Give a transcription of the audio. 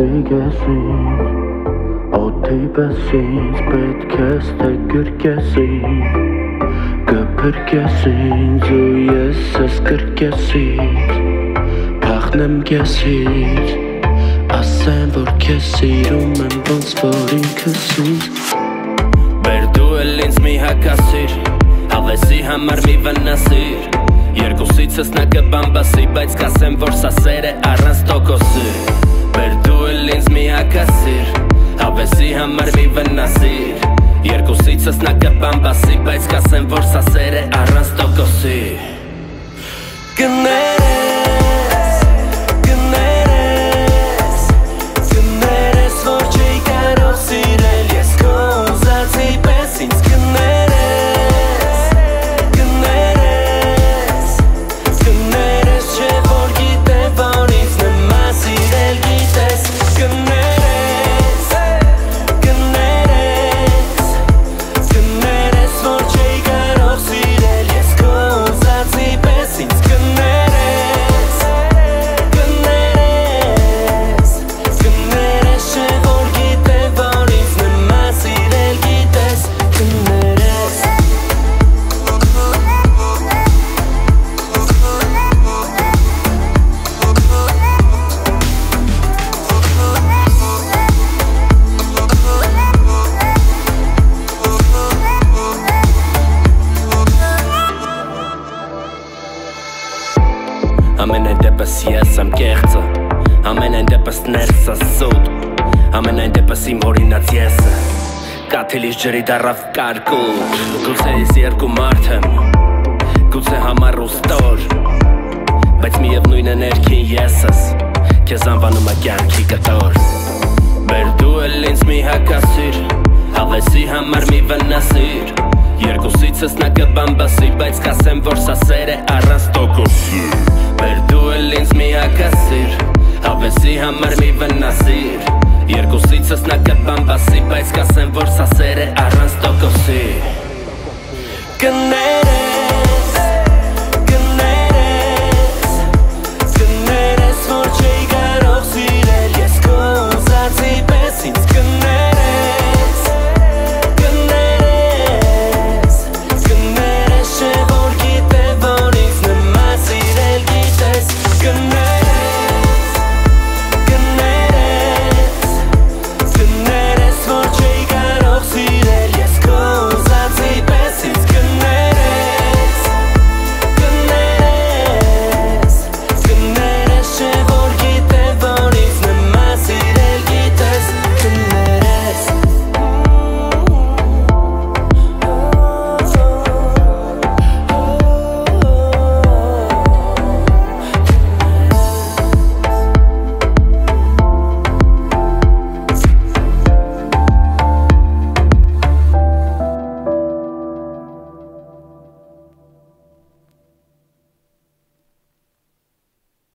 ինձ Օդի պես ինձ պետք է ստեգրկես ինձ Կփրկես ինձ ու ես ես կրկես ինձ Փախնեմ կեսից Ասեմ որ քեզ սիրում եմ ոնց որ ինքս ինձ Բեր դու էլ ինձ մի հակասիր Հավեսի համար մի վնասիր Երկուսիցս նա կբամբասի Բայց կասեմ որ սա սեր է առանց տոկոսի Բեր դու էլ ինձ մի հակասիր Հավեսի համար մի վնասիր Երկուսիցս նա կբամբասի Բայց կասեմ որ սա սեր է առանց տոկոսի Ամենայն դեպս ես եմ կեղծը Ամենայն դեպս ներսս սուտ Ամենայն դեպս իմ հորինած եսը Կաթիլից ջրի դարավ կարկուտ Գուցե ես երկու մարդ եմ Գուցե համառ ու ստոր Բայց միևնույն է ներքին եսս Քեզ անվանում է կյանքի կտոր Բեր դու էլ ինձ մի հակասիր Հավեսի համար մի վնասիր Երկուսիցս նա կբամբասի Բայց կասեմ որ սա սեր է առանց տոկոսի Բեր դու էլ ինձ մի հակասիր Հավեսի համար մի վնասիր Երկուսիցս նա կբամբասի Բայց կասեմ որ սա սեր է առանց տոկոսի